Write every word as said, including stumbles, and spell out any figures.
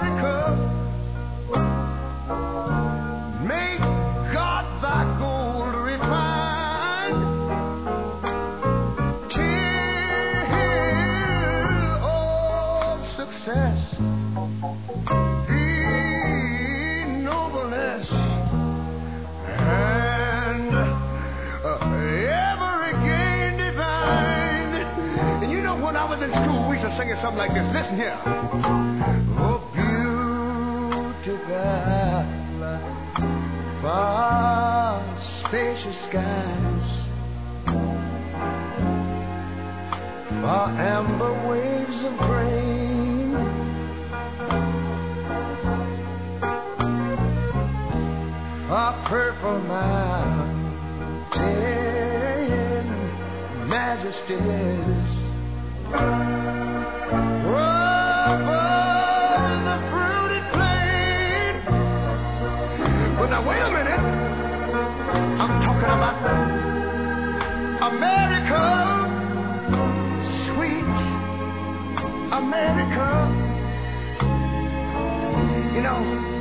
America, make God thy gold refined, till all success be nobleness, and uh, every gain divine. And you know, when I was in school, we used to sing it something like this. Listen here. Oh, beautiful, far spacious skies, far amber waves of grain, far purple mountain majesties, over the fruited plain. But now wait a minute, I'm talking about America, sweet America. You know,